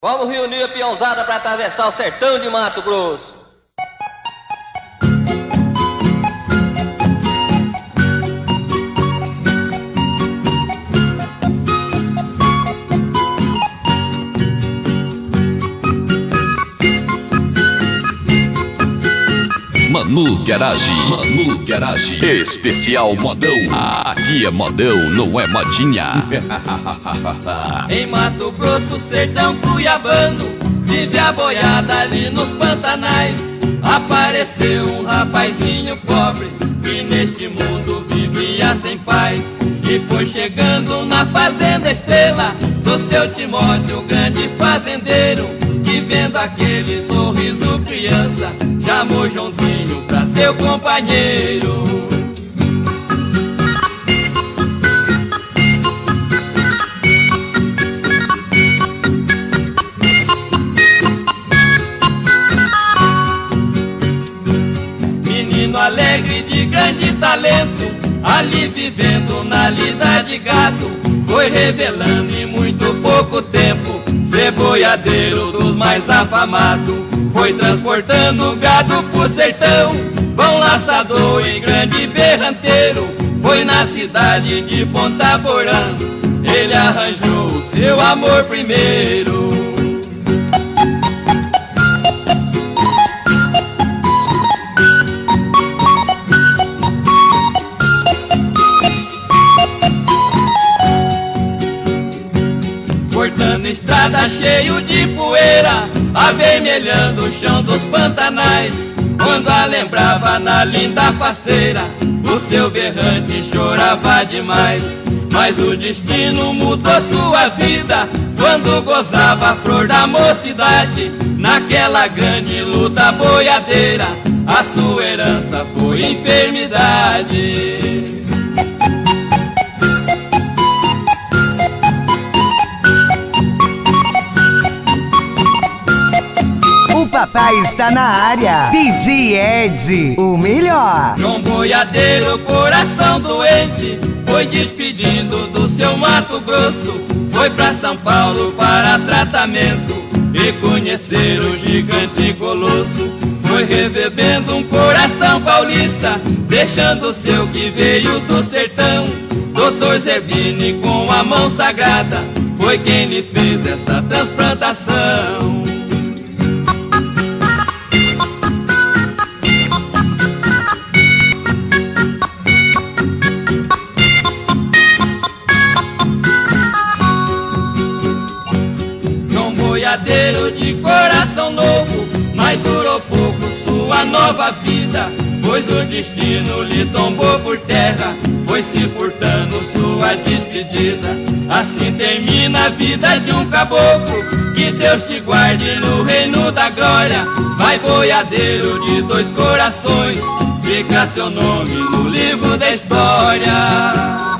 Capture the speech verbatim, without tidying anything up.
Vamos reunir a peãozada para atravessar o sertão de Mato Grosso. Manu Garage, Manu Garage, especial modão. Aqui é modão, não é modinha. Em Mato Grosso, sertão cuiabano, vive a boiada ali nos pantanais. Apareceu um rapazinho pobre que neste mundo vivia sem paz. E foi chegando na fazenda Estrela do seu Timóteo, grande fazendeiro, que vendo aquele sorriso criança, chamou Joãozinho pra seu companheiro. Menino alegre de grande talento, ali vivendo na lida de gato, foi revelando em muito pouco tempo ser boiadeiro dos mais afamados. Foi transportando gado pro sertão, bom laçador e grande berranteiro. Foi na cidade de Ponta Porã, ele arranjou o seu amor primeiro. Cortando estrada cheio de poeira, avermelhando o chão dos pantanais. Quando a lembrava na linda faceira, o seu berrante chorava demais. Mas o destino mudou sua vida quando gozava a flor da mocidade. Naquela grande luta boiadeira, a sua herança foi enfermidade. Papai está na área. D J Ed, o melhor. João Boiadeiro, coração doente, foi despedindo do seu Mato Grosso. Foi pra São Paulo para tratamento e conhecer o gigante colosso. Foi recebendo um coração paulista, deixando o seu que veio do sertão. Doutor Zerbini, com a mão sagrada, foi quem lhe fez essa transplantação. Boiadeiro de coração novo, mas durou pouco sua nova vida, pois o destino lhe tombou por terra, foi se furtando sua despedida. Assim termina a vida de um caboclo, que Deus te guarde no reino da glória. Vai boiadeiro de dois corações, fica seu nome no livro da história.